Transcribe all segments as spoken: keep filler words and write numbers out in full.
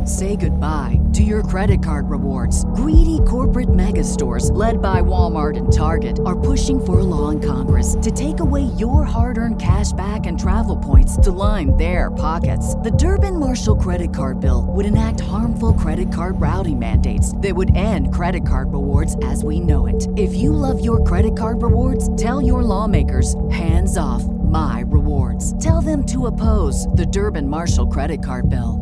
Say goodbye to your credit card rewards. Greedy corporate mega stores, led by Walmart and Target, are pushing for a law in Congress to take away your hard-earned cash back and travel points to line their pockets. The Durbin-Marshall credit card bill would enact harmful credit card routing mandates that would end credit card rewards as we know it. If you love your credit card rewards, tell your lawmakers, hands off my rewards. Tell them to oppose the Durbin-Marshall credit card bill.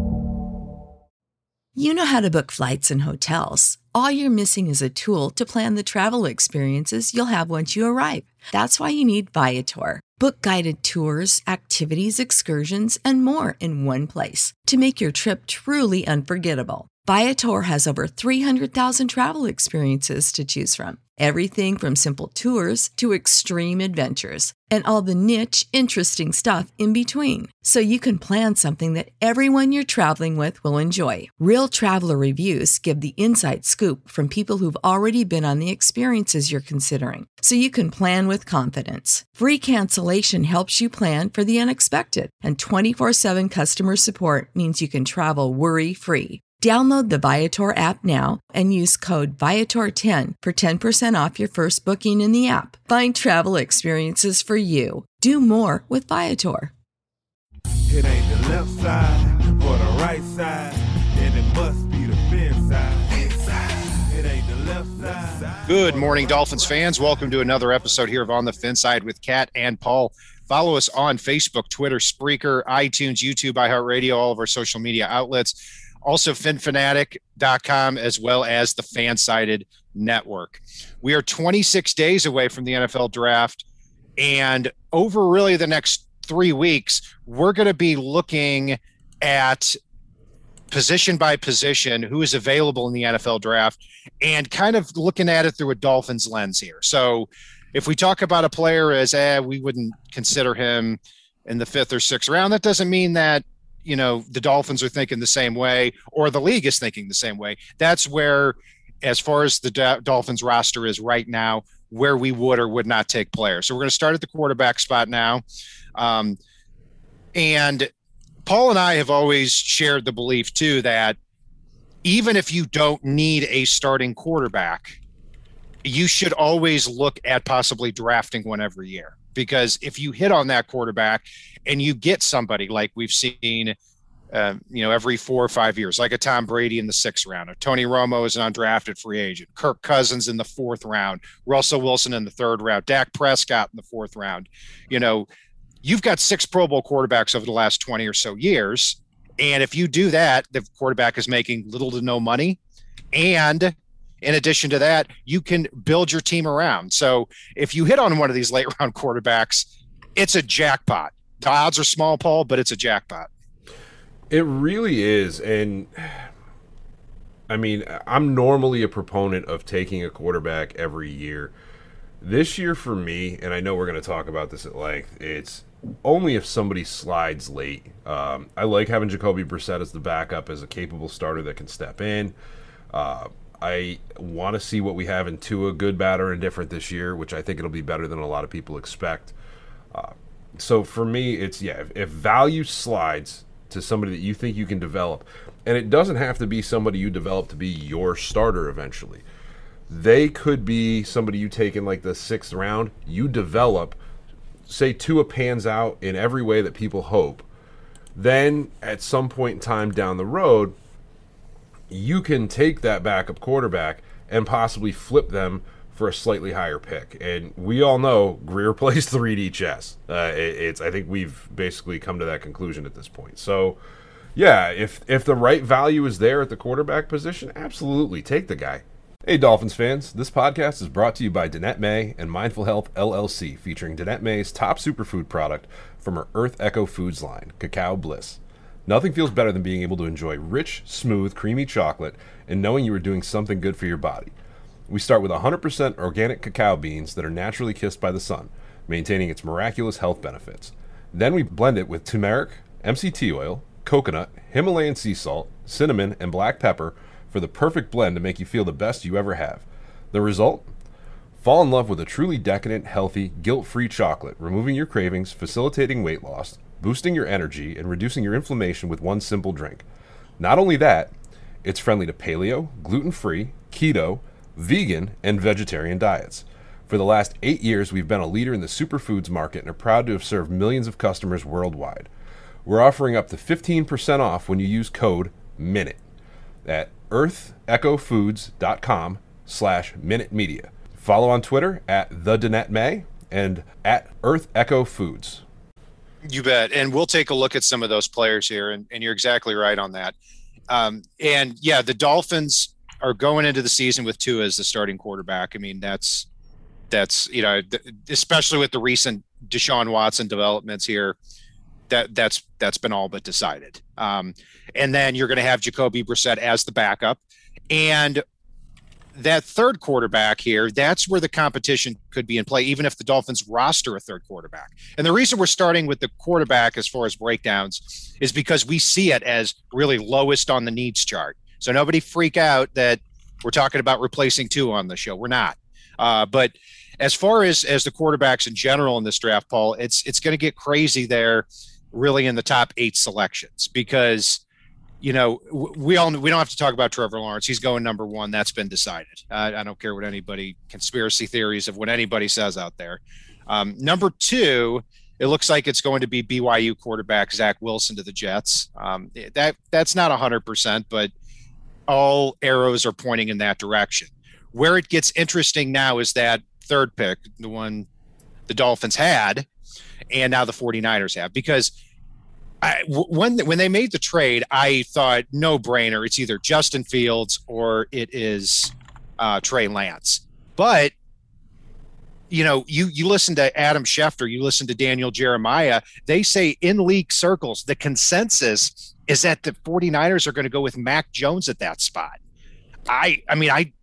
You know how to book flights and hotels. All you're missing is a tool to plan the travel experiences you'll have once you arrive. That's why you need Viator. Book guided tours, activities, excursions, and more in one place to make your trip truly unforgettable. Viator has over three hundred thousand travel experiences to choose from. Everything from simple tours to extreme adventures and all the niche, interesting stuff in between. So you can plan something that everyone you're traveling with will enjoy. Real traveler reviews give the inside scoop from people who've already been on the experiences you're considering. So you can plan with confidence. Free cancellation helps you plan for the unexpected. And twenty-four seven customer support means you can travel worry-free. Download the Viator app now and use code Viator ten for ten percent off your first booking in the app. Find travel experiences for you. Do more with Viator. It ain't the left side or the right side, and it must be the fin side. It ain't the left side. Good morning, Dolphins fans. Welcome to another episode here of On the Fin Side with Kat and Paul. Follow us on Facebook, Twitter, Spreaker, iTunes, YouTube, iHeartRadio, all of our social media outlets. Also, fin fanatic dot com, as well as the Fansided Network. We are twenty-six days away from the N F L draft, and over really the next three weeks, we're going to be looking at position by position who is available in the N F L draft and kind of looking at it through a Dolphins lens here. So if we talk about a player as, eh, we wouldn't consider him in the fifth or sixth round, that doesn't mean that you know, the Dolphins are thinking the same way or the league is thinking the same way. That's where, as far as the Do- Dolphins roster is right now, where we would or would not take players. So we're going to start at the quarterback spot now. Um, and Paul and I have always shared the belief too, that even if you don't need a starting quarterback, you should always look at possibly drafting one every year. Because if you hit on that quarterback and you get somebody like we've seen, uh, you know, every four or five years, like a Tom Brady in the sixth round, or Tony Romo is an undrafted free agent, Kirk Cousins in the fourth round, Russell Wilson in the third round, Dak Prescott in the fourth round, you know, you've got six Pro Bowl quarterbacks over the last twenty or so years. And if you do that, the quarterback is making little to no money. And in addition to that, you can build your team around. So if you hit on one of these late round quarterbacks, it's a jackpot. The odds are small, Paul, but it's a jackpot. It really is. And I mean, I'm normally a proponent of taking a quarterback every year. This year for me, and I know we're going to talk about this at length, it's only if somebody slides late. Um, I like having Jacoby Brissett as the backup, as a capable starter that can step in. Uh, I want to see what we have in Tua, good, bad, or indifferent this year, which I think it'll be better than a lot of people expect. Uh, so for me, it's, yeah, if, if value slides to somebody that you think you can develop, and it doesn't have to be somebody you develop to be your starter eventually. They could be somebody you take in like the sixth round, you develop, say Tua pans out in every way that people hope. Then at some point in time down the road, you can take that backup quarterback and possibly flip them for a slightly higher pick. And we all know Greer plays three D chess. Uh, it, it's I think we've basically come to that conclusion at this point. So, yeah, if if the right value is there at the quarterback position, absolutely take the guy. Hey, Dolphins fans. This podcast is brought to you by Danette May and Mindful Health L L C, featuring Danette May's top superfood product from her Earth Echo Foods line, Cacao Bliss. Nothing feels better than being able to enjoy rich, smooth, creamy chocolate and knowing you are doing something good for your body. We start with one hundred percent organic cacao beans that are naturally kissed by the sun, maintaining its miraculous health benefits. Then we blend it with turmeric, M C T oil, coconut, Himalayan sea salt, cinnamon, and black pepper for the perfect blend to make you feel the best you ever have. The result? Fall in love with a truly decadent, healthy, guilt-free chocolate, removing your cravings, facilitating weight loss, boosting your energy, and reducing your inflammation with one simple drink. Not only that, it's friendly to paleo, gluten-free, keto, vegan, and vegetarian diets. For the last eight years, we've been a leader in the superfoods market and are proud to have served millions of customers worldwide. We're offering up to fifteen percent off when you use code MINUTE at earthechofoods.com slash Minute Media. Follow on Twitter at the Danette May and at Earth Echo Foods. You bet. And we'll take a look at some of those players here. And, and you're exactly right on that. Um, and yeah, the Dolphins are going into the season with Tua as the starting quarterback. I mean, that's, that's, you know, th- especially with the recent Deshaun Watson developments here, that that's, that's been all but decided. Um, and then you're going to have Jacoby Brissett as the backup, and that third quarterback here, that's where the competition could be in play, even if the Dolphins roster a third quarterback. And the reason we're starting with the quarterback as far as breakdowns is because we see it as really lowest on the needs chart. So nobody freak out that we're talking about replacing two on the show. We're not. Uh, but as far as, as the quarterbacks in general in this draft, Paul, it's, it's going to get crazy there really in the top eight selections, because you know, we all we don't have to talk about Trevor Lawrence. He's going number one. That's been decided. Uh, I don't care what anybody conspiracy theories of what anybody says out there. Um, number two, it looks like it's going to be B Y U quarterback Zach Wilson to the Jets. Um, that that's not a hundred percent, but all arrows are pointing in that direction. Where it gets interesting now is that third pick, the one the Dolphins had, and now the 49ers have, because I, when when they made the trade, I thought no brainer. It's either Justin Fields or it is uh, Trey Lance. But you know, you you listen to Adam Schefter, you listen to Daniel Jeremiah. They say in league circles, the consensus is that the 49ers are going to go with Mac Jones at that spot. I I mean, I,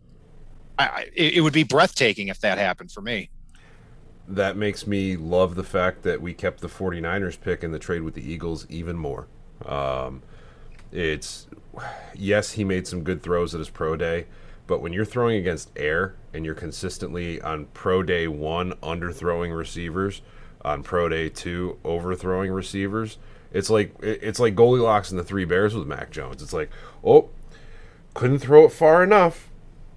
I it would be breathtaking if that happened for me. That makes me love the fact that we kept the 49ers pick in the trade with the Eagles even more. Um, it's, yes, he made some good throws at his pro day, but when you're throwing against air and you're consistently on pro day one underthrowing receivers, on pro day two overthrowing receivers, it's like it's like Goldilocks and the Three Bears with Mac Jones. It's like, oh, couldn't throw it far enough,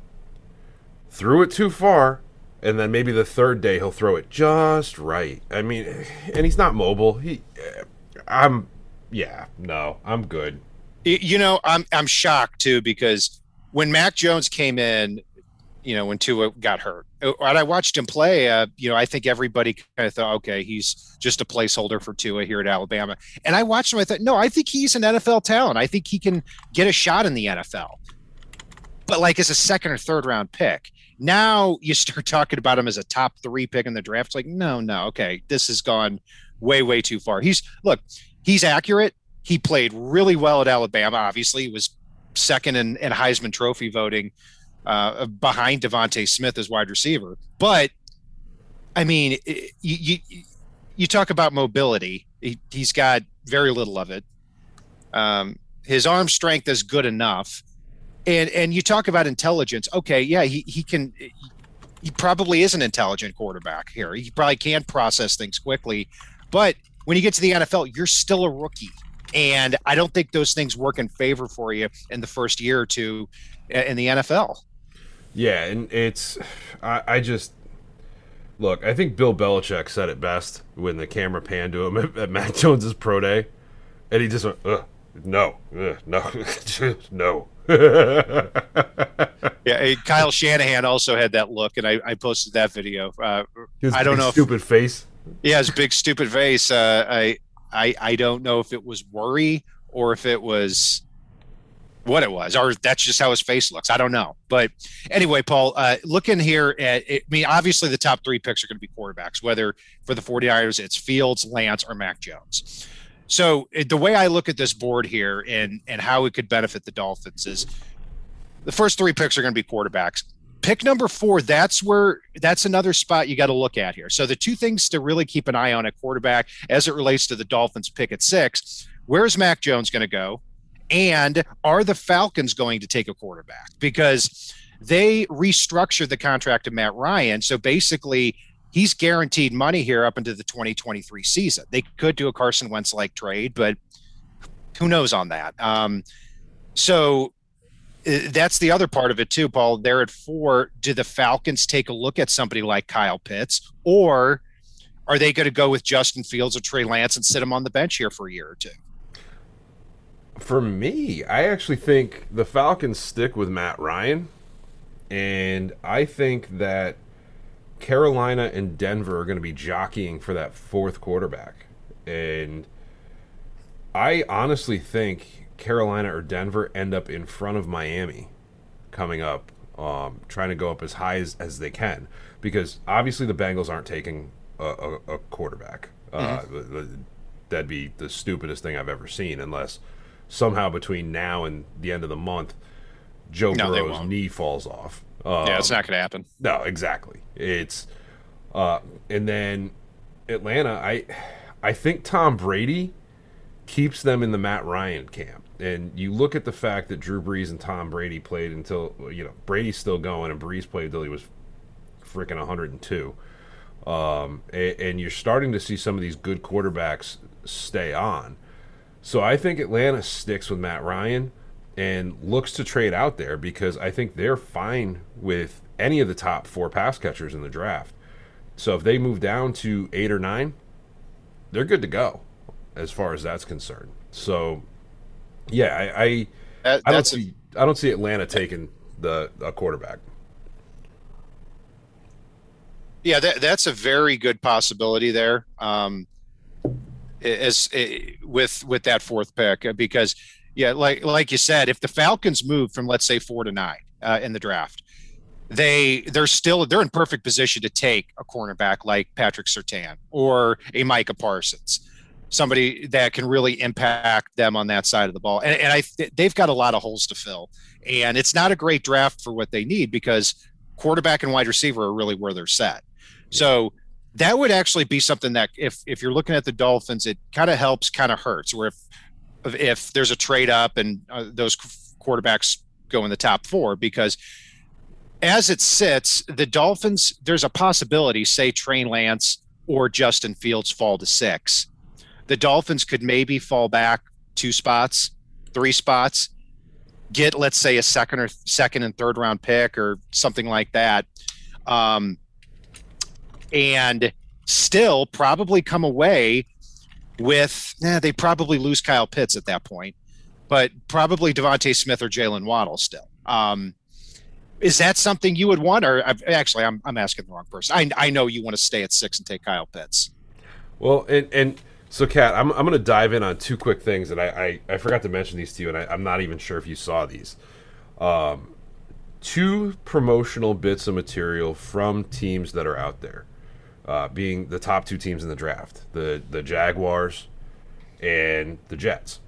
threw it too far, and then maybe the third day he'll throw it just right. I mean, and he's not mobile. He, I'm, yeah, no, I'm good. You know, I'm I'm shocked too, because when Mac Jones came in, you know, when Tua got hurt, and I watched him play, uh, you know, I think everybody kind of thought, okay, he's just a placeholder for Tua here at Alabama. And I watched him. I thought, no, I think he's an N F L talent. I think he can get a shot in the N F L. But like as a second or third round pick. Now you start talking about him as a top three pick in the draft. It's like, no, no, okay, this has gone way, way too far. He's look, he's accurate. He played really well at Alabama. Obviously, he was second in, in Heisman Trophy voting uh, behind Devontae Smith as wide receiver. But I mean, you you, you talk about mobility. He, he's got very little of it. Um, his arm strength is good enough. And and you talk about intelligence. Okay, yeah, he, he can – he probably is an intelligent quarterback here. He probably can process things quickly. But when you get to the N F L, you're still a rookie. And I don't think those things work in favor for you in the first year or two in the N F L. Yeah, and it's I, – I just – look, I think Bill Belichick said it best when the camera panned to him at, at Mac Jones's pro day. And he just went, ugh, no, ugh, no, no. Yeah, Kyle Shanahan also had that look, and I, I posted that video. Uh, his I don't big know, stupid if, face. Yeah, his big stupid face. Uh, I, I, I don't know if it was worry or if it was what it was, or that's just how his face looks. I don't know, but anyway, Paul, uh, looking here at, I mean, obviously the top three picks are going to be quarterbacks. Whether for the 49ers, it's Fields, Lance, or Mac Jones. So the way I look at this board here and, and how it could benefit the Dolphins is the first three picks are going to be quarterbacks. Pick number four, that's where that's another spot you got to look at here. So the two things to really keep an eye on at quarterback as it relates to the Dolphins pick at six, where's Mac Jones going to go? And are the Falcons going to take a quarterback? Because they restructured the contract of Matt Ryan. So basically he's guaranteed money here up into the twenty twenty-three season. They could do a Carson Wentz-like trade, but who knows on that? Um, so uh, that's the other part of it too, Paul. They're at four. Do the Falcons take a look at somebody like Kyle Pitts, or are they going to go with Justin Fields or Trey Lance and sit him on the bench here for a year or two? For me, I actually think the Falcons stick with Matt Ryan, and I think that Carolina and Denver are going to be jockeying for that fourth quarterback. And I honestly think Carolina or Denver end up in front of Miami coming up, um, trying to go up as high as, as they can. Because obviously the Bengals aren't taking a, a, a quarterback. Mm-hmm. Uh, that'd be the stupidest thing I've ever seen, unless somehow between now and the end of the month, Joe no, Burrow's knee falls off. Um, yeah, it's not going to happen. No, exactly. It's uh, and then Atlanta. I I think Tom Brady keeps them in the Matt Ryan camp. And you look at the fact that Drew Brees and Tom Brady played until, you know, Brady's still going and Brees played until he was freaking one hundred two. Um, and, and you're starting to see some of these good quarterbacks stay on. So I think Atlanta sticks with Matt Ryan and looks to trade out there because I think they're fine with any of the top four pass catchers in the draft. So if they move down to eight or nine, they're good to go as far as that's concerned. So, yeah, I I, that, I don't see a, I don't see Atlanta taking the a quarterback. Yeah, that, that's a very good possibility there. Um, as with with that fourth pick, because yeah, like like you said, if the Falcons move from let's say four to nine uh, in the draft, they they're still they're in perfect position to take a cornerback like Patrick Surtain or a Micah Parsons, somebody that can really impact them on that side of the ball. And, and I they've got a lot of holes to fill, and it's not a great draft for what they need because quarterback and wide receiver are really where they're set. So that would actually be something that if if you're looking at the Dolphins, it kind of helps, kind of hurts. Where if if there's a trade up and uh, those quarterbacks go in the top four, because as it sits, the Dolphins, there's a possibility, say Trey Lance or Justin Fields fall to six. The Dolphins could maybe fall back two spots, three spots, get, let's say, a second or second and third round pick or something like that. Um, and still probably come away with, eh, they probably lose Kyle Pitts at that point, but probably Devontae Smith or Jalen Waddle still. Um, is that something you would want? Or I've, actually, I'm I'm asking the wrong person. I I know you want to stay at six and take Kyle Pitts. Well, and and so, Kat, I'm I'm going to dive in on two quick things, and I, I, I forgot to mention these to you, and I, I'm not even sure if you saw these. Um, two promotional bits of material from teams that are out there. Uh, being the top two teams in the draft, the the Jaguars and the Jets.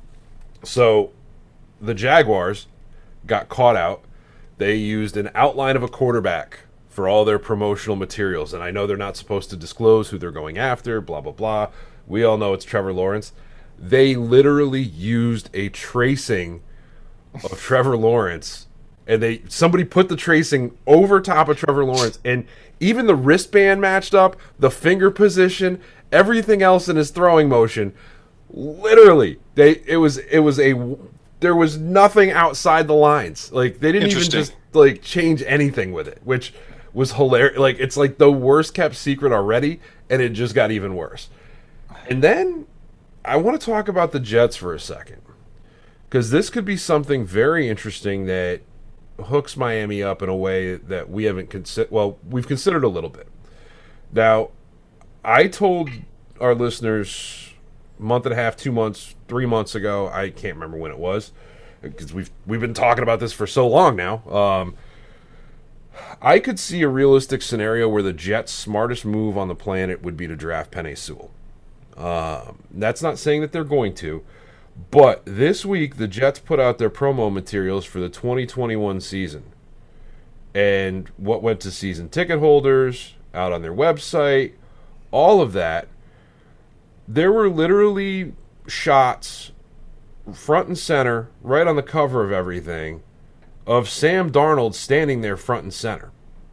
So the Jaguars got caught out. They used an outline of a quarterback for all their promotional materials. And I know they're not supposed to disclose who they're going after, blah, blah, blah. We all know it's Trevor Lawrence. They literally used a tracing of Trevor Lawrence. And they somebody put the tracing over top of Trevor Lawrence, and even the wristband matched up, the finger position, everything else in his throwing motion. Literally, they it was it was a there was nothing outside the lines. Like they didn't even just like change anything with it, which was hilarious. Like it's like the worst kept secret already, and it just got even worse. And then I want to talk about the Jets for a second, because this could be something very interesting that hooks Miami up in a way that we haven't considered. Well, we've considered a little bit. Now, I told our listeners a month and a half, two months, three months ago, I can't remember when it was, because we've we've been talking about this for so long now. Um, I could see a realistic scenario where the Jets' smartest move on the planet would be to draft Penei Sewell. Um, that's not saying that they're going to. But this week, the Jets put out their promo materials for the twenty twenty-one season. And what went to season ticket holders, out on their website, all of that. There were literally shots front and center, right on the cover of everything, of Sam Darnold standing there front and center.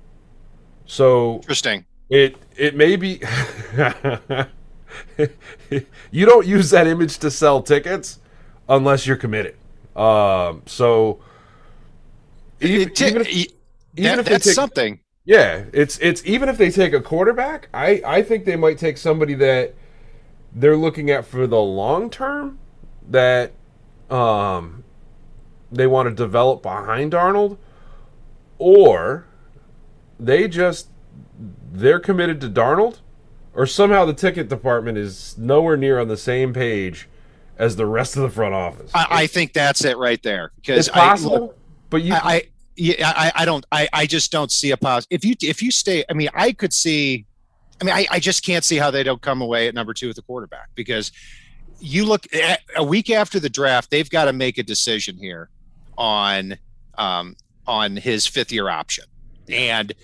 So interesting. It it may be you don't use that image to sell tickets. unless you're committed. Um, so even, It- even if, it- even that- if they that's take, something. yeah, it's it's even if they take a quarterback, I I think they might take somebody that they're looking at for the long term, that um they want to develop behind Darnold, or they just they're committed to Darnold, or somehow the ticket department is nowhere near on the same page as the rest of the front office. I, I think that's it right there. Because It's possible, I, look, but you I, I yeah, I, I don't I, I just don't see a pos. If you if you stay, I mean, I could see. I mean, I, I just can't see how they don't come away at number two with the quarterback, because you look at a week after the draft, they've got to make a decision here on um, on his fifth year option, and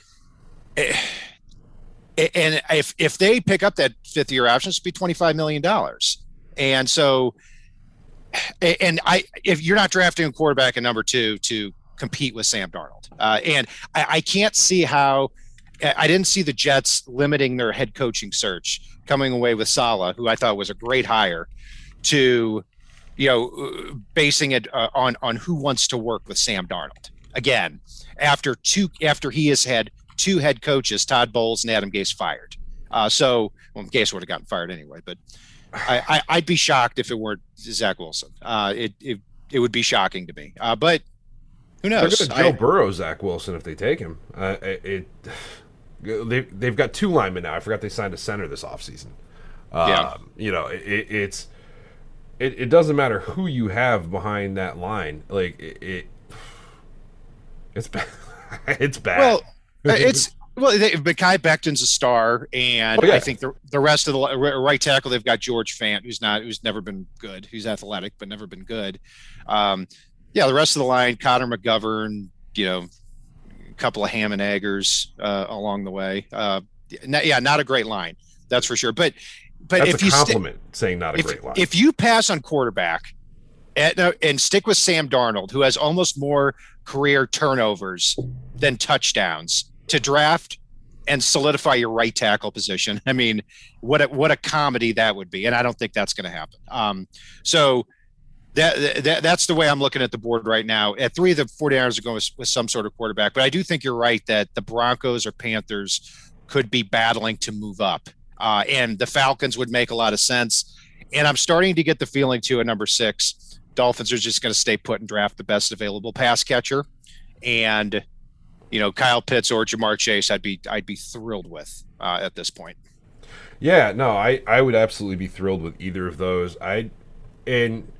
and if if they pick up that fifth year option, it's be twenty-five million dollars, and so and I if you're not drafting a quarterback at number two to compete with Sam Darnold, uh, and I, I can't see how. I didn't see the Jets limiting their head coaching search, coming away with Saleh, who I thought was a great hire, to, you know, basing it uh, on on who wants to work with Sam Darnold. Again, after two, after he has had two head coaches, Todd Bowles and Adam Gase, fired. Uh, so, well, Gase would have gotten fired anyway. But I, I, I'd be shocked if it weren't Zach Wilson. Uh, it, it it would be shocking to me. Uh, but who knows? They're going to Joe I, Burrow Zach Wilson if they take him. Uh, it. it They they've got two linemen now. I forgot they signed a center this offseason. Um, yeah. You know, it, it's it, it doesn't matter who you have behind that line. Like it, it it's bad. It's bad. Well, it's well. They, Mekhi Becton's a star, and oh, yeah. I think the the rest of the right tackle they've got George Fant, who's not who's never been good. Who's athletic but never been good. Um, yeah, the rest of the line, Connor McGovern, you know. Couple of ham and eggers uh, along the way. Uh, not, yeah, not a great line, that's for sure. But but that's if a you compliment st- saying not a if, great line. If you pass on quarterback at, uh, and stick with Sam Darnold, who has almost more career turnovers than touchdowns, to draft and solidify your right tackle position, I mean, what a, what a comedy that would be. And I don't think that's going to happen. Um, so. That, that that's the way I'm looking at the board right now. At three, the 49ers are going with, with some sort of quarterback, but I do think you're right that the Broncos or Panthers could be battling to move up, uh, and the Falcons would make a lot of sense. And I'm starting to get the feeling too at number six, Dolphins are just going to stay put and draft the best available pass catcher, and you know Kyle Pitts or Jamar Chase, I'd be I'd be thrilled with uh, at this point. Yeah, no, I I would absolutely be thrilled with either of those. I and.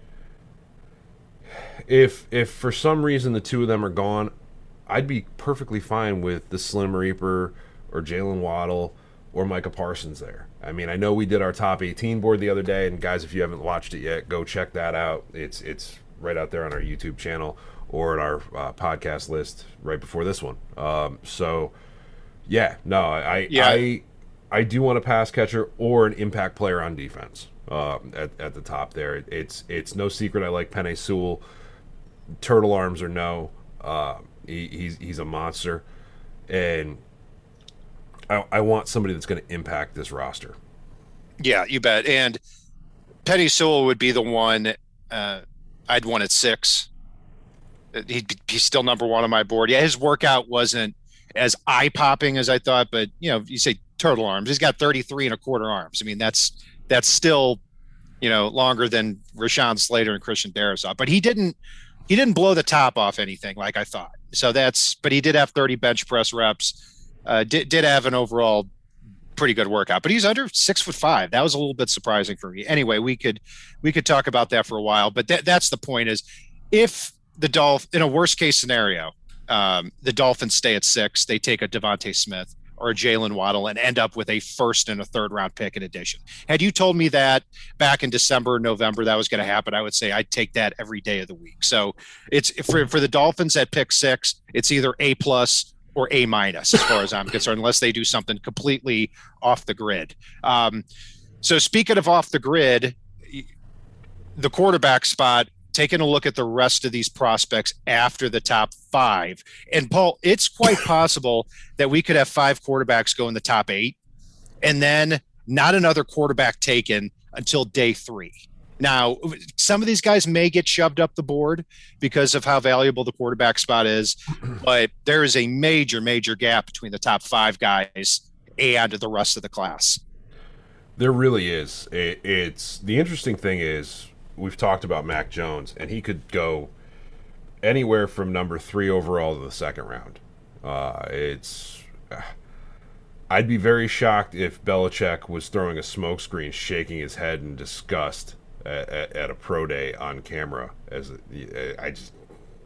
If if for some reason the two of them are gone, I'd be perfectly fine with the Slim Reaper or Jalen Waddle or Micah Parsons there. I mean, I know we did our top eighteen board the other day, and guys, if you haven't watched it yet, go check that out. It's it's right out there on our YouTube channel or at our uh, podcast list right before this one. Um, so, yeah, no, I yeah. I I do want a pass catcher or an impact player on defense uh, at at the top there. It's it's no secret I like Penei Sewell. Turtle arms or no, uh, he, he's he's a monster, and I, I want somebody that's going to impact this roster. Yeah, you bet. And Penei Sewell would be the one uh, I'd want at six. He'd be, he's still number one on my board. Yeah, his workout wasn't as eye-popping as I thought, but you know, you say turtle arms. He's got thirty-three and a quarter arms. I mean, that's that's still you know longer than Rashawn Slater and Christian Darrisaw. But he didn't. He didn't blow the top off anything like I thought. So that's, but he did have thirty bench press reps. Uh, did did have an overall pretty good workout, but he's under six foot five. That was a little bit surprising for me. Anyway, we could we could talk about that for a while, but that that's the point. Is if the Dolph in a worst case scenario, um, the Dolphins stay at six, they take a Devontae Smith or a Jalen Waddle and end up with a first and a third round pick in addition. Had you told me that back in December, November, that was going to happen, I would say I'd take that every day of the week. So it's for, for the Dolphins at pick six, it's either A plus or A minus as far as I'm concerned, unless they do something completely off the grid. Um, so speaking of off the grid, the quarterback spot, taking a look at the rest of these prospects after the top five. And Paul, it's quite possible that we could have five quarterbacks go in the top eight and then not another quarterback taken until day three. Now, some of these guys may get shoved up the board because of how valuable the quarterback spot is, but there is a major, major gap between the top five guys and the rest of the class. There really is. It, it's the interesting thing is we've talked about Mac Jones, and he could go anywhere from number three overall to the second round. Uh, it's uh, I'd be very shocked if Belichick was throwing a smokescreen, shaking his head in disgust at, at, at a pro day on camera. As a, I just,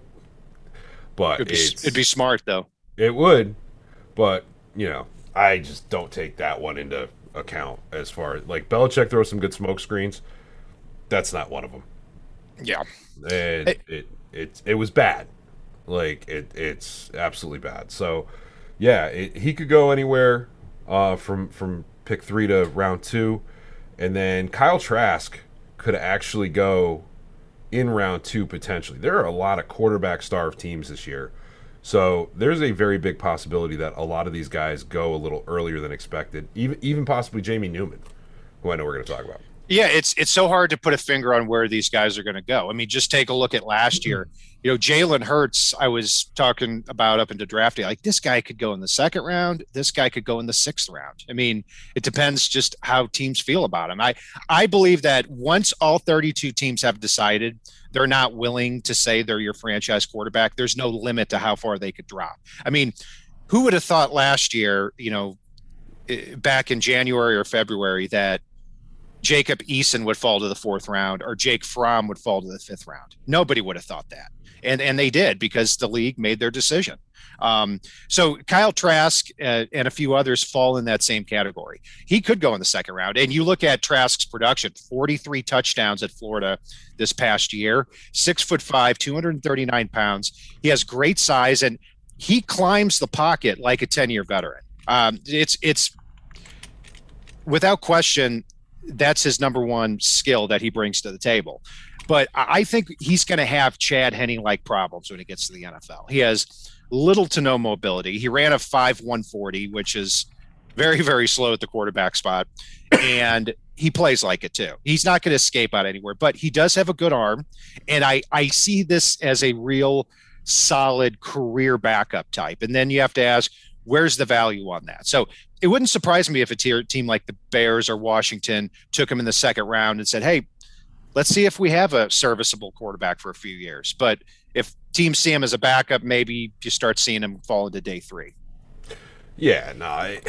but it'd be, it's, it'd be smart though. It would, but you know, I just don't take that one into account as far as like Belichick throws some good smoke screens. That's not one of them. Yeah, and it it it, it was bad. Like it it's absolutely bad. So yeah, it, he could go anywhere uh, from from pick three to round two, and then Kyle Trask could actually go in round two potentially. There are a lot of quarterback starved teams this year. So there's a very big possibility that a lot of these guys go a little earlier than expected, even even possibly Jamie Newman, who I know we're going to talk about. Yeah, it's it's so hard to put a finger on where these guys are going to go. I mean, just take a look at last year. You know, Jalen Hurts, I was talking about up into draft day. Like, this guy could go in the second round. This guy could go in the sixth round. I mean, it depends just how teams feel about him. I, I believe that once all thirty-two teams have decided they're not willing to say they're your franchise quarterback, there's no limit to how far they could drop. I mean, who would have thought last year, you know, back in January or February, that Jacob Eason would fall to the fourth round or Jake Fromm would fall to the fifth round? Nobody would have thought that. And and they did, because the league made their decision. Um, so Kyle Trask uh, and a few others fall in that same category. He could go in the second round. And you look at Trask's production, forty-three touchdowns at Florida this past year, six foot five, two hundred thirty-nine pounds. He has great size, and he climbs the pocket like a ten-year veteran. Um, it's it's without question, that's his number one skill that he brings to the table. But I think he's going to have Chad Henne-like problems when he gets to the N F L. He has little to no mobility. He ran a five one forty, which is very, very slow at the quarterback spot. And he plays like it too. He's not going to escape out anywhere, but he does have a good arm. And I, I see this as a real solid career backup type. And then you have to ask, where's the value on that? So it wouldn't surprise me if a tier, team like the Bears or Washington took him in the second round and said, hey, let's see if we have a serviceable quarterback for a few years. But if teams see him as a backup, maybe you start seeing him fall into day three. Yeah, no, it,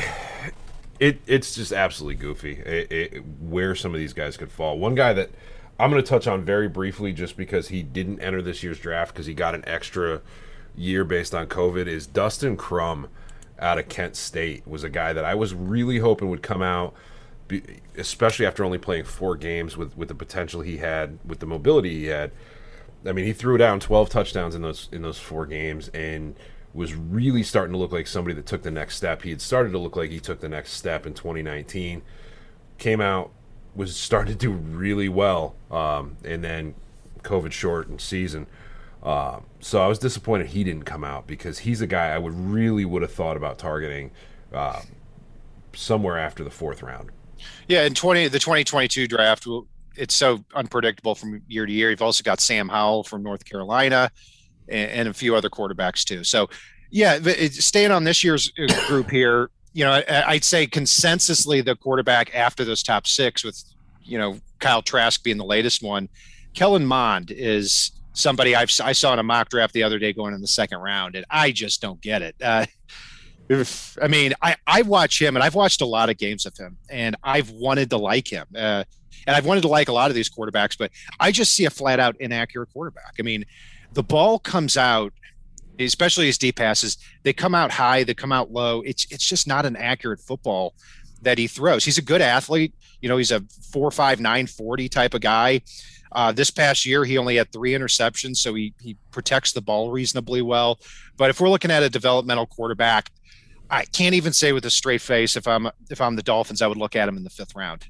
it it's just absolutely goofy it, it, where some of these guys could fall. One guy that I'm going to touch on very briefly, just because he didn't enter this year's draft because he got an extra year based on COVID, is Dustin Crum out of Kent State. Was a guy that I was really hoping would come out, especially after only playing four games with, with the potential he had, with the mobility he had. I mean, he threw down twelve touchdowns in those in those four games and was really starting to look like somebody that took the next step. He had started to look like he took the next step in twenty nineteen. Came out, was starting to do really well, um, and then COVID shortened season. Uh, so I was disappointed he didn't come out, because he's a guy I would really would have thought about targeting uh, somewhere after the fourth round. Yeah, in twenty the twenty twenty-two draft, it's so unpredictable from year to year. You've also got Sam Howell from North Carolina and, and a few other quarterbacks too. So, yeah, staying on this year's group here, you know, I, I'd say consensusly the quarterback after those top six, with, you know, Kyle Trask being the latest one, Kellen Mond is somebody I've, I saw in a mock draft the other day going in the second round, and I just don't get it. Uh, If, I mean, I, I watch him, and I've watched a lot of games of him, and I've wanted to like him. Uh, and I've wanted to like a lot of these quarterbacks, but I just see a flat out inaccurate quarterback. I mean, the ball comes out, especially his deep passes, they come out high, they come out low. It's, it's just not an accurate football that he throws. He's a good athlete. You know, he's a four, five, nine, forty type of guy. Uh, this past year, he only had three interceptions, so he, he protects the ball reasonably well. But if we're looking at a developmental quarterback, I can't even say with a straight face, if I'm if I'm the Dolphins, I would look at him in the fifth round.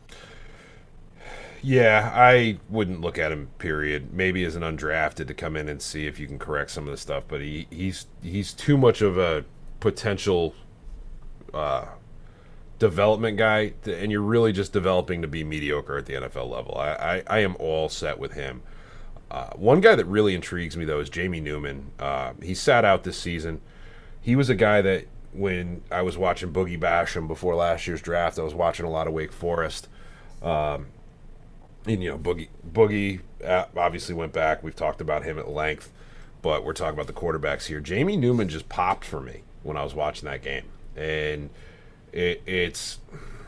Yeah, I wouldn't look at him, period. Maybe as an undrafted to come in and see if you can correct some of the stuff, but he, he's he's too much of a potential uh, development guy, and you're really just developing to be mediocre at the N F L level. I, I, I am all set with him. Uh, one guy that really intrigues me, though, is Jamie Newman. Uh, he sat out this season. He was a guy that when I was watching Boogie Basham before last year's draft, I was watching a lot of Wake Forest. Um, and, you know, Boogie, Boogie obviously went back. We've talked about him at length, but we're talking about the quarterbacks here. Jamie Newman just popped for me when I was watching that game. And it, it's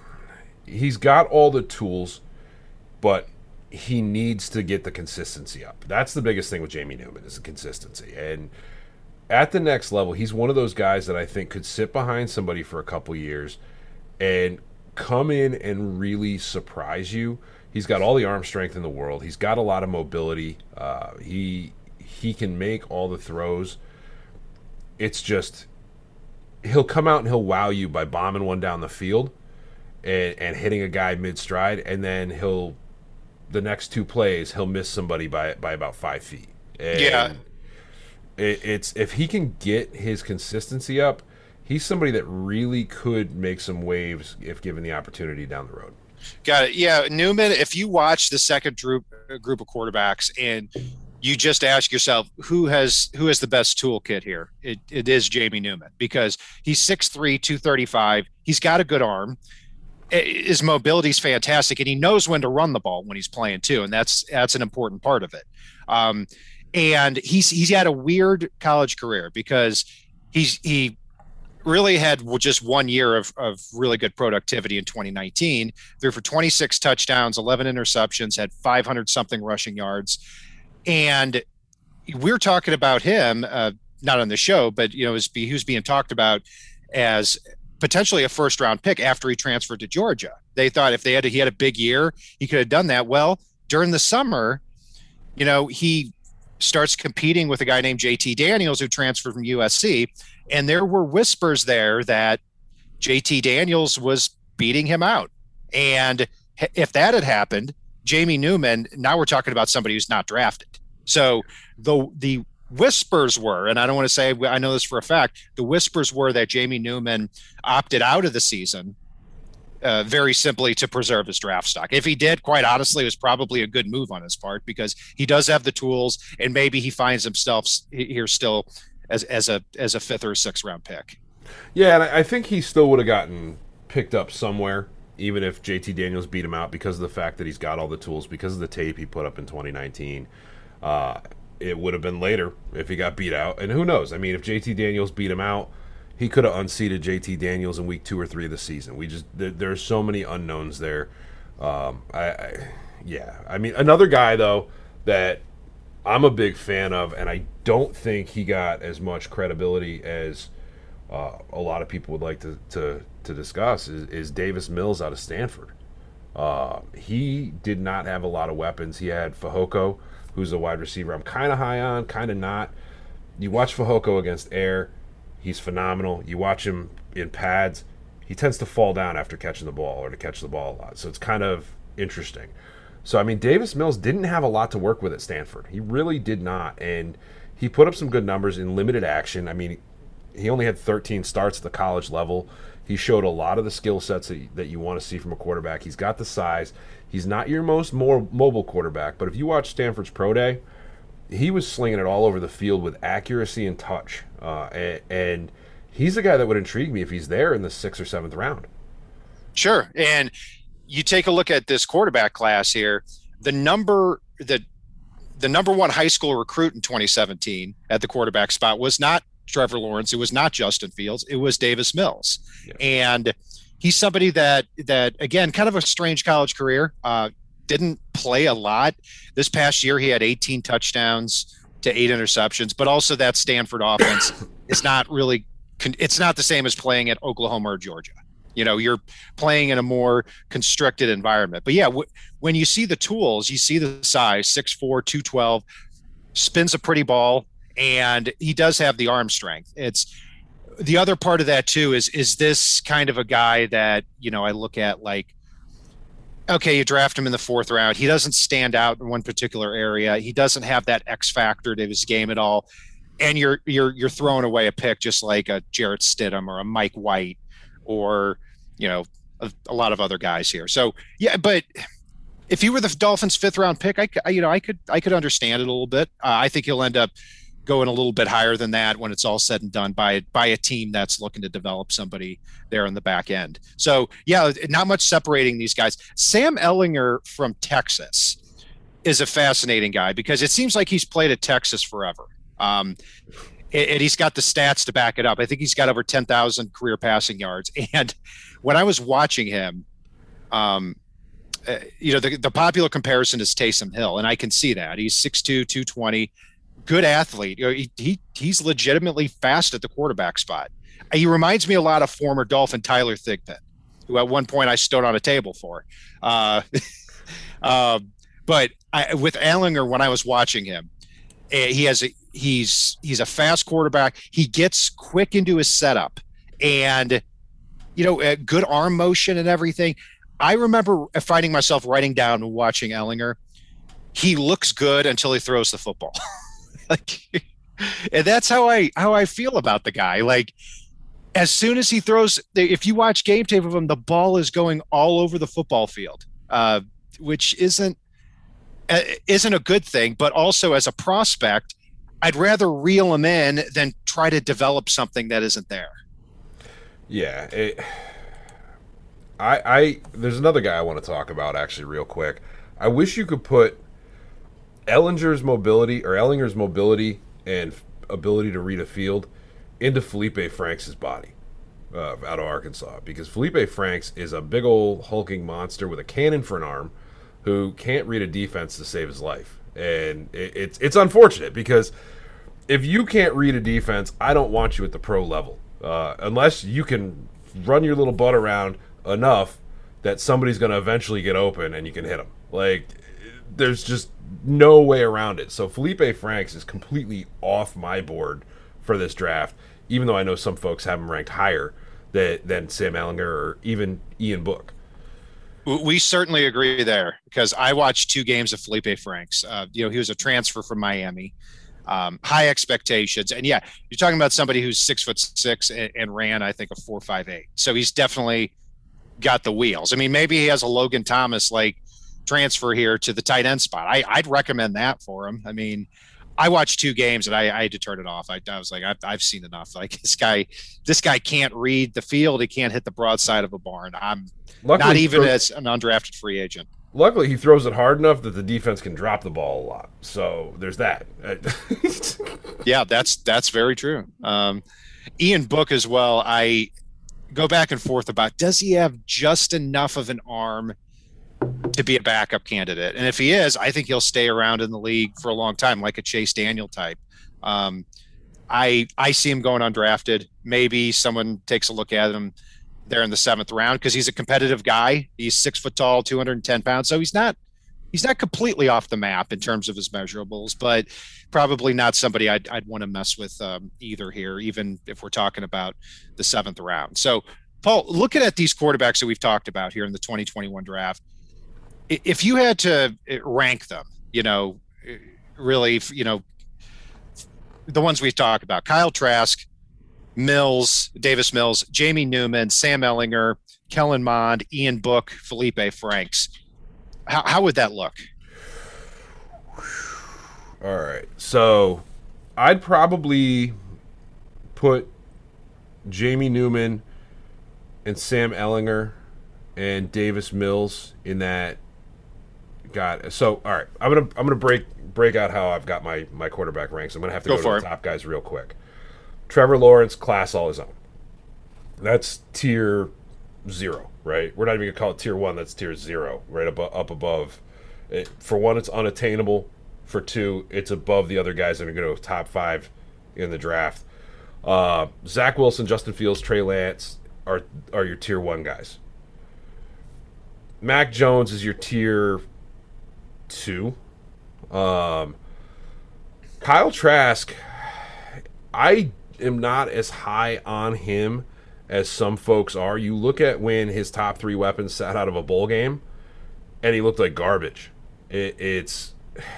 he's got all the tools, but he needs to get the consistency up. That's the biggest thing with Jamie Newman is the consistency. And at the next level, he's one of those guys that I think could sit behind somebody for a couple years and come in and really surprise you. He's got all the arm strength in the world. He's got a lot of mobility. Uh, he he can make all the throws. It's just he'll come out and he'll wow you by bombing one down the field and, and hitting a guy mid-stride, and then he'll the next two plays he'll miss somebody by by about five feet. And yeah. It, it's if he can get his consistency up, he's somebody that really could make some waves if given the opportunity down the road. Got it. Yeah, Newman, if you watch the second group group of quarterbacks and you just ask yourself who has who has the best toolkit here, it, it is Jamie Newman, because he's six three, two thirty-five. He's got a good arm. His mobility is fantastic, and he knows when to run the ball when he's playing too, and that's that's an important part of it. Um, and he's he's had a weird college career because he's he really had just one year of, of really good productivity in twenty nineteen. Threw for twenty-six touchdowns, eleven interceptions, had five hundred something rushing yards. And we're talking about him, uh, not on the show, but, you know, was he was being talked about as potentially a first round pick after he transferred to Georgia. They thought if they had, a, he had a big year, he could have done that. Well, during the summer, you know, he starts competing with a guy named J T Daniels who transferred from U S C. And there were whispers there that J T Daniels was beating him out. And if that had happened, Jamie Newman, now we're talking about somebody who's not drafted. So the the whispers were, and I don't want to say I know this for a fact, the whispers were that Jamie Newman opted out of the season uh, very simply to preserve his draft stock. If he did, quite honestly, it was probably a good move on his part because he does have the tools, and maybe he finds himself here still as as a as a fifth or sixth round pick. Yeah, and I think he still would have gotten picked up somewhere, even if J T Daniels beat him out, because of the fact that he's got all the tools, because of the tape he put up in twenty nineteen. Uh, it would have been later if he got beat out. And who knows? I mean, if J T Daniels beat him out, he could have unseated J T Daniels in week two or three of the season. We just there, there are so many unknowns there. Um, I, I yeah. I mean, another guy though that I'm a big fan of, and I don't think he got as much credibility as uh, a lot of people would like to to, to discuss is, is Davis Mills out of Stanford. Uh, he did not have a lot of weapons. He had Fehoko, who's a wide receiver I'm kind of high on, kind of not. You watch Fehoko against air, he's phenomenal. You watch him in pads, he tends to fall down after catching the ball or to catch the ball a lot. So it's kind of interesting. So, I mean, Davis Mills didn't have a lot to work with at Stanford. He really did not. And he put up some good numbers in limited action. I mean, he only had thirteen starts at the college level. He showed a lot of the skill sets that, that you want to see from a quarterback. He's got the size. He's not your most more mobile quarterback, but if you watch Stanford's pro day, he was slinging it all over the field with accuracy and touch. Uh, and, and he's a guy that would intrigue me if he's there in the sixth or seventh round. Sure. And you take a look at this quarterback class here, the number that the number one high school recruit in twenty seventeen at the quarterback spot was not Trevor Lawrence. It was not Justin Fields. It was Davis Mills. Yeah. And he's somebody that, that again, kind of a strange college career, uh, didn't play a lot. This past year, he had eighteen touchdowns to eight interceptions, but also that Stanford offense is not really, it's not the same as playing at Oklahoma or Georgia. You know, you're playing in a more constricted environment. But yeah, w- when you see the tools, you see the size, six four, two twelve, spins a pretty ball, and he does have the arm strength. It's the other part of that too is, is this kind of a guy that, you know, I look at like, okay, you draft him in the fourth round. He doesn't stand out in one particular area. He doesn't have that X factor to his game at all. And you're, you're, you're throwing away a pick just like a Jarrett Stidham or a Mike White or, you know, of a lot of other guys here. So yeah, but if he were the Dolphins' fifth round pick, I, I you know I could I could understand it a little bit. Uh, I think he'll end up going a little bit higher than that when it's all said and done by by a team that's looking to develop somebody there in the back end. So yeah, not much separating these guys. Sam Ehlinger from Texas is a fascinating guy because it seems like he's played at Texas forever. Um, and he's got the stats to back it up. I think he's got over ten thousand career passing yards. And when I was watching him, um, uh, you know, the, the popular comparison is Taysom Hill, and I can see that. He's six two, two twenty, good athlete. You know, he, he he's legitimately fast at the quarterback spot. He reminds me a lot of former Dolphin Tyler Thigpen, who at one point I stood on a table for. Uh, uh, but I, with Ehlinger, when I was watching him, he has a he's he's a fast quarterback. He gets quick into his setup, and you know, a good arm motion and everything. I remember finding myself writing down and watching Ehlinger. He looks good until he throws the football. Like, and that's how I how I feel about the guy. Like, as soon as he throws, if you watch game tape of him, the ball is going all over the football field, uh, which isn't isn't a good thing. But also as a prospect, I'd rather reel him in than try to develop something that isn't there. Yeah, it, I, I. There's another guy I want to talk about actually, real quick. I wish you could put Ehlinger's mobility or Ehlinger's mobility and ability to read a field into Felipe Franks' body uh, out of Arkansas, because Felipe Franks is a big old hulking monster with a cannon for an arm who can't read a defense to save his life. And it, it's it's unfortunate because if you can't read a defense, I don't want you at the pro level uh, unless you can run your little butt around enough that somebody's going to eventually get open and you can hit them. Like, there's just no way around it. So Felipe Franks is completely off my board for this draft, even though I know some folks have him ranked higher than, than Sam Ehlinger or even Ian Book. We certainly agree there because I watched two games of Felipe Franks. Uh, you know, he was a transfer from Miami, um, high expectations. And yeah, you're talking about somebody who's six foot six and, and ran, I think, a four, five, eight. So he's definitely got the wheels. I mean, maybe he has a Logan Thomas like transfer here to the tight end spot. I, I'd recommend that for him. I mean, I watched two games and I, I had to turn it off. I, I was like, I've, I've seen enough. Like this guy, this guy can't read the field. He can't hit the broadside of a barn. I'm luckily, not even throws, as an undrafted free agent. Luckily, he throws it hard enough that the defense can drop the ball a lot. So there's that. Yeah, that's that's very true. Um, Ian Book as well. I go back and forth about, does he have just enough of an arm to be a backup candidate? And if he is, I think he'll stay around in the league for a long time, like a Chase Daniel type. Um, I I see him going undrafted. Maybe someone takes a look at him there in the seventh round because he's a competitive guy. He's six foot tall, two hundred ten pounds. So he's not he's not completely off the map in terms of his measurables, but probably not somebody I'd, I'd want to mess with um, either here, even if we're talking about the seventh round. So, Paul, looking at these quarterbacks that we've talked about here in the twenty twenty-one draft, if you had to rank them, you know, really, you know, the ones we've talked about, Kyle Trask, Mills, Davis Mills, Jamie Newman, Sam Ehlinger, Kellen Mond, Ian Book, Felipe Franks, how, how would that look? All right. So I'd probably put Jamie Newman and Sam Ehlinger and Davis Mills in that. Got so all right. I'm gonna I'm gonna break break out how I've got my my quarterback ranks. I'm gonna have to go, go to the top guys real quick. Trevor Lawrence, class all his own. That's tier zero, right? We're not even gonna call it tier one. That's tier zero, right above up above. It, for one, it's unattainable. For two, it's above the other guys that are going to go top five in the draft. Uh, Zach Wilson, Justin Fields, Trey Lance are are your tier one guys. Mac Jones is your tier two. Um, Kyle Trask, I am not as high on him as some folks are. You look at when his top three weapons sat out of a bowl game, and he looked like garbage. It, it's,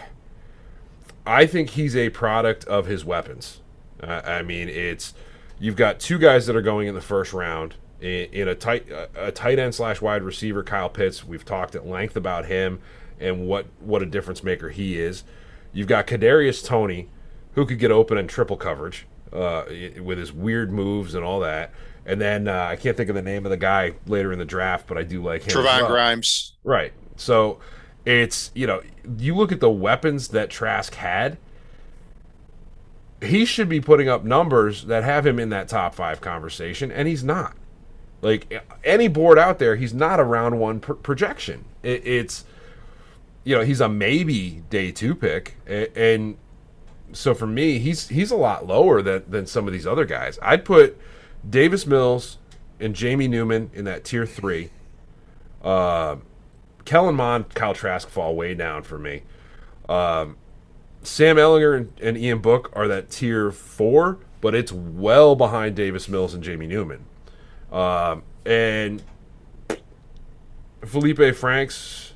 I think he's a product of his weapons. Uh, I mean, it's you've got two guys that are going in the first round in, in a tight a tight end slash wide receiver. Kyle Pitts, we've talked at length about him and what what a difference maker he is. You've got Kadarius Toney, who could get open in triple coverage uh, with his weird moves and all that. And then uh, I can't think of the name of the guy later in the draft, but I do like him. Trevon well. Grimes. Right. So it's, you know, you look at the weapons that Trask had, he should be putting up numbers that have him in that top five conversation, and he's not. Like, any board out there, he's not a round one pr- projection. It, it's, you know, he's a maybe day two pick, and, and so for me, he's he's a lot lower than, than some of these other guys. I'd put Davis Mills and Jamie Newman in that tier three. Uh, Kellen Mond, Kyle Trask fall way down for me. Um, Sam Ehlinger and, and Ian Book are that tier four, but it's well behind Davis Mills and Jamie Newman. Um, and Felipe Franks,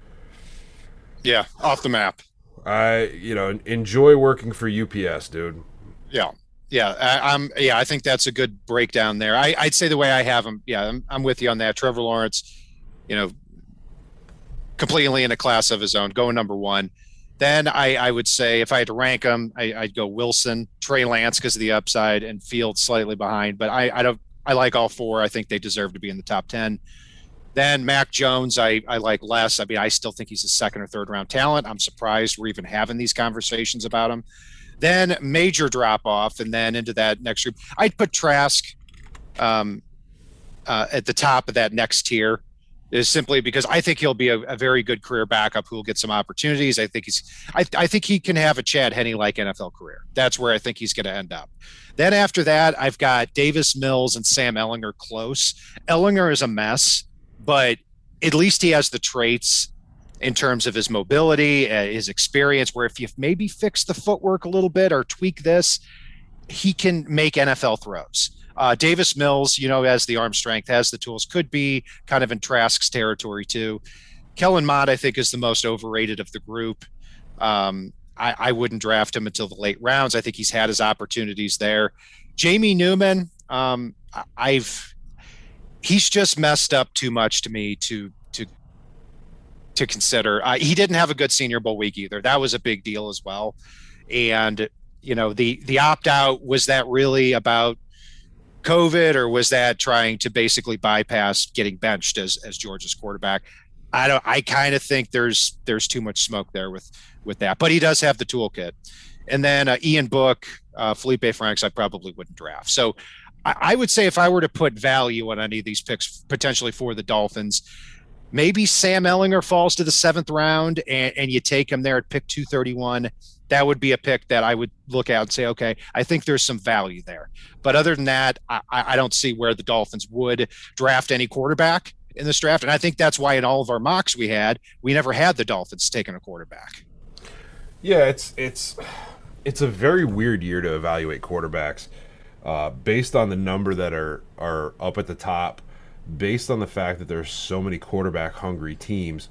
yeah, off the map. I you know enjoy working for U P S, dude. Yeah, yeah, I, I'm yeah. I think that's a good breakdown there. I, I'd say the way I have him. Yeah, I'm, I'm with you on that. Trevor Lawrence, you know, completely in a class of his own, going number one. Then I, I would say if I had to rank them, I, I'd go Wilson, Trey Lance because of the upside, and Fields slightly behind. But I, I don't. I like all four. I think they deserve to be in the top ten. Then Mac Jones, I, I like less. I mean, I still think he's a second or third round talent. I'm surprised we're even having these conversations about him. Then major drop off, and then into that next group, I'd put Trask um, uh, at the top of that next tier. Is simply because I think he'll be a, a very good career backup who will get some opportunities. I think he's, I, I think he can have a Chad Henne-like N F L career. That's where I think he's going to end up. Then after that, I've got Davis Mills and Sam Ehlinger close. Ehlinger is a mess, but at least he has the traits in terms of his mobility, uh, his experience, where if you maybe fix the footwork a little bit or tweak this, he can make N F L throws. Uh, Davis Mills, you know, has the arm strength, has the tools, could be kind of in Trask's territory too. Kellen Mond, I think, is the most overrated of the group. Um, I, I wouldn't draft him until the late rounds. I think he's had his opportunities there. Jamie Newman, um, I've he's just messed up too much to me to to to consider. Uh, he didn't have a good Senior Bowl week either. That was a big deal as well. And you know, the the opt out, was that really about COVID, or was that trying to basically bypass getting benched as as Georgia's quarterback? I don't. I kind of think there's there's too much smoke there with with that. But he does have the toolkit. And then uh, Ian Book, uh, Felipe Franks, I probably wouldn't draft. So I, I would say if I were to put value on any of these picks potentially for the Dolphins, maybe Sam Ehlinger falls to the seventh round and, and you take him there at pick two thirty-one. That would be a pick that I would look at and say, okay, I think there's some value there. But other than that, I, I don't see where the Dolphins would draft any quarterback in this draft. And I think that's why in all of our mocks we had, we never had the Dolphins taking a quarterback. Yeah, it's it's it's a very weird year to evaluate quarterbacks uh, based on the number that are, are up at the top, based on the fact that there's so many quarterback-hungry teams,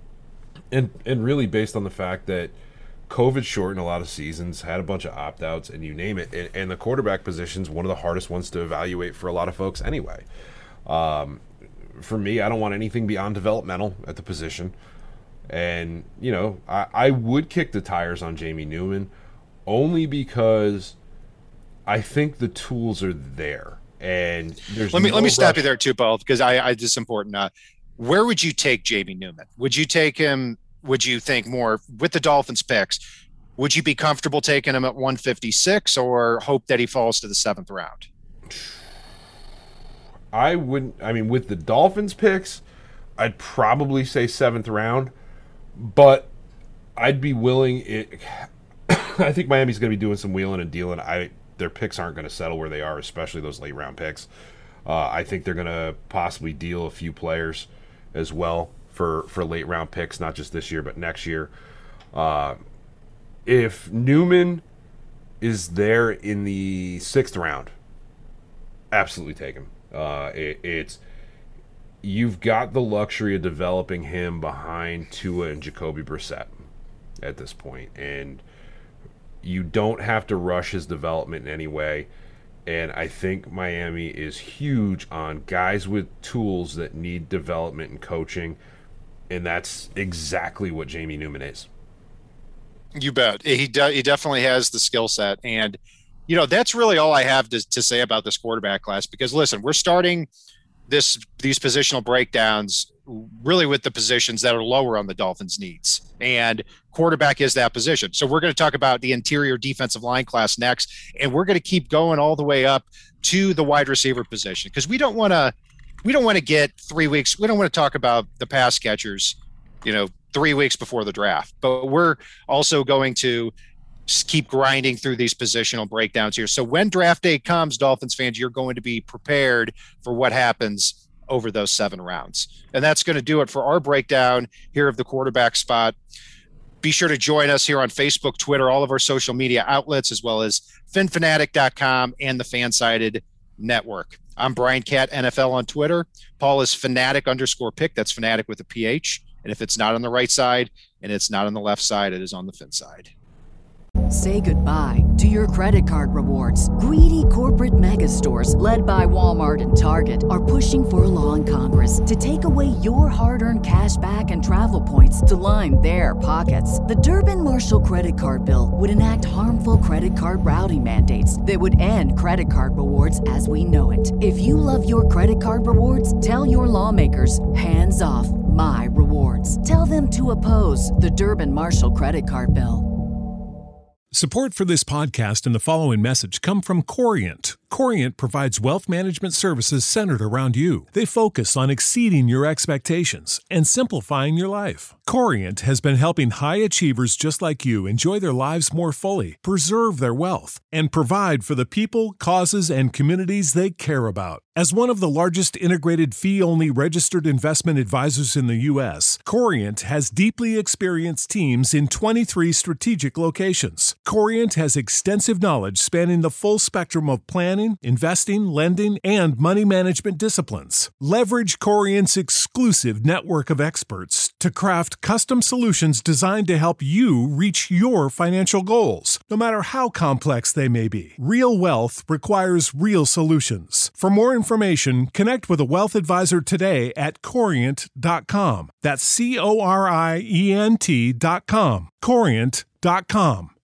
and and really based on the fact that COVID shortened a lot of seasons, had a bunch of opt-outs, and you name it. And, and the quarterback position is one of the hardest ones to evaluate for a lot of folks anyway. Um, for me, I don't want anything beyond developmental at the position. And, you know, I, I would kick the tires on Jamie Newman only because I think the tools are there. And there's let me no let me stop rush. you there too, Paul, because I, I just important. Uh, where would you take Jamie Newman? Would you take him? Would you think more with the Dolphins picks? Would you be comfortable taking him at one fifty-six or hope that he falls to the seventh round? I wouldn't. I mean, with the Dolphins picks, I'd probably say seventh round, but I'd be willing. It, I think Miami's going to be doing some wheeling and dealing. I their picks aren't going to settle where they are, especially those late round picks. Uh, I think they're going to possibly deal a few players as well for, for late round picks, not just this year but next year. Uh, if Newman is there in the sixth round, absolutely take him. Uh, it, it's you've got the luxury of developing him behind Tua and Jacoby Brissett at this point, and you don't have to rush his development in any way. And I think Miami is huge on guys with tools that need development and coaching. And that's exactly what Jamie Newman is. You bet. He de- he definitely has the skill set. And, you know, that's really all I have to, to say about this quarterback class. Because, listen, we're starting this these positional breakdowns really with the positions that are lower on the Dolphins' needs. And quarterback is that position. So we're going to talk about the interior defensive line class next. And we're going to keep going all the way up to the wide receiver position. Because we don't want to we don't want to get three weeks. We don't want to talk about the pass catchers, you know, three weeks before the draft. But we're also going to keep grinding through these positional breakdowns here. So when draft day comes, Dolphins fans, you're going to be prepared for what happens over those seven rounds. And that's going to do it for our breakdown here of the quarterback spot. Be sure to join us here on Facebook, Twitter, all of our social media outlets, as well as fin fanatic dot com and the Fansided Network. I'm Brian Catt, N F L on Twitter. Paul is fanatic underscore pick. That's fanatic with a P H. And if it's not on the right side and it's not on the left side, it is on the fin side. Say goodbye to your credit card rewards. Greedy corporate mega stores, led by Walmart and Target, are pushing for a law in Congress to take away your hard-earned cash back and travel points to line their pockets. The Durbin-Marshall credit card bill would enact harmful credit card routing mandates that would end credit card rewards as we know it. If you love your credit card rewards, tell your lawmakers, hands off my rewards. Tell them to oppose the Durbin-Marshall credit card bill. Support for this podcast and the following message come from Corient. Corient provides wealth management services centered around you. They focus on exceeding your expectations and simplifying your life. Corient has been helping high achievers just like you enjoy their lives more fully, preserve their wealth, and provide for the people, causes, and communities they care about. As one of the largest integrated fee-only registered investment advisors in the U S, Corient has deeply experienced teams in twenty-three strategic locations. Corient has extensive knowledge spanning the full spectrum of planning, investing, lending, and money management disciplines. Leverage Corient's exclusive network of experts to craft custom solutions designed to help you reach your financial goals, no matter how complex they may be. Real wealth requires real solutions. For more information, connect with a wealth advisor today at corient dot com. That's C O R I E N T dot com. corient dot com.